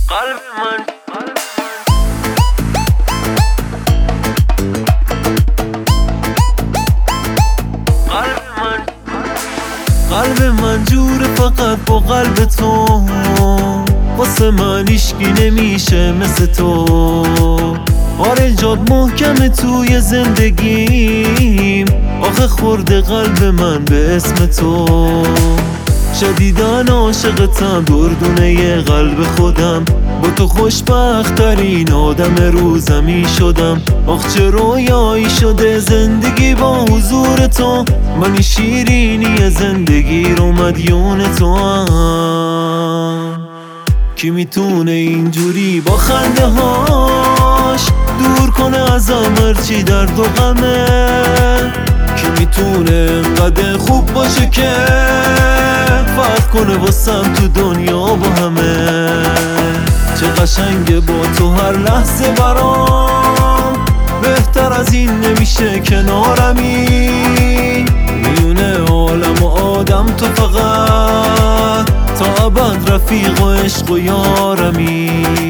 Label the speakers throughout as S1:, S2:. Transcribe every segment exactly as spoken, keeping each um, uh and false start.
S1: قلب من قلب من قلب من جوره فقط با قلب تو، واسه من هیچکی نمیشه مثل تو. آره جات محکمه توی زندگیم، آخه خورده قلب من به اسم تو. شدیدن عاشقتم دردونه قلب خودم، با تو خوشبخت ترین آدم رو زمین شدم. آخ چه رویایی شده زندگی با حضور تو، من شیرینی زندگی رو مدیون تو هم. کی میتونه اینجوری با خنده هاش دور کنه ازم هرچی درد و غمه؟ کی میتونه انقدر خوب باشه که فرق کنه واسم تو دنیا با همه؟ چه قشنگه با تو هر لحظه برام، بهتر از این نمیشه کنارمی. میونه عالم و آدم تو فقط، تا ابد رفیق و عشق و یارمی.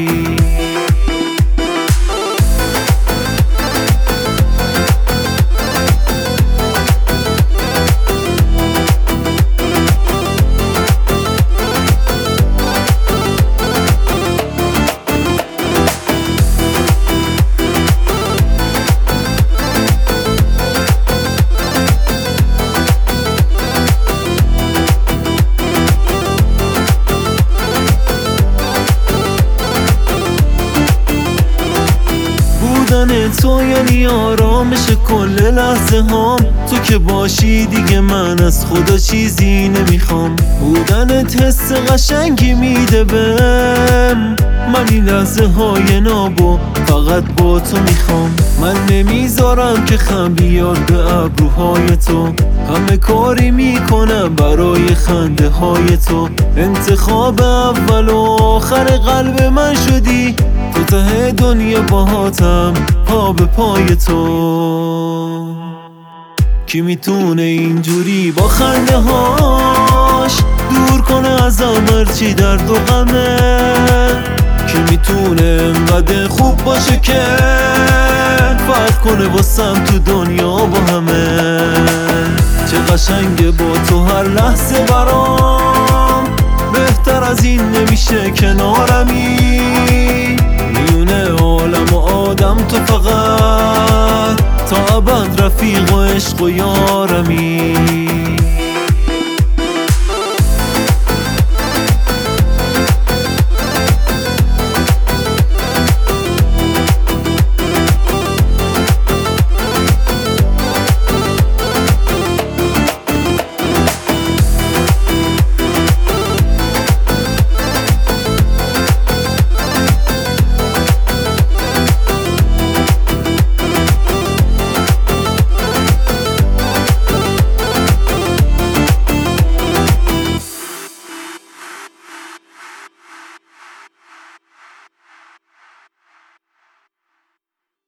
S1: بودن تو یعنی آرامش کل لحظه هام، تو که باشی دیگه من از خدا چیزی نمیخوام. بودنت حس قشنگی میده بهم، من این لحظه های نابو فقط با تو میخوام. من نمیذارم که خم بیاد به ابروهای تو، همه کاری میکنم برای خنده های تو. انتخاب اول و آخر قلب من شدی، تو ته دنیا باهاتم پا به پای تو. کی میتونه اینجوری با خنده هاش دور کنه ازم هرچی درد و غمه؟ کی میتونه انقدر خوب باشه که فرق کنه واسم تو دنیا با همه؟ چه قشنگه با تو هر لحظه برام، بهتر از این نمیشه کنارمی. میونه عالم و آدم تو فقط، تا ابد رفیق و عشق و یارمی.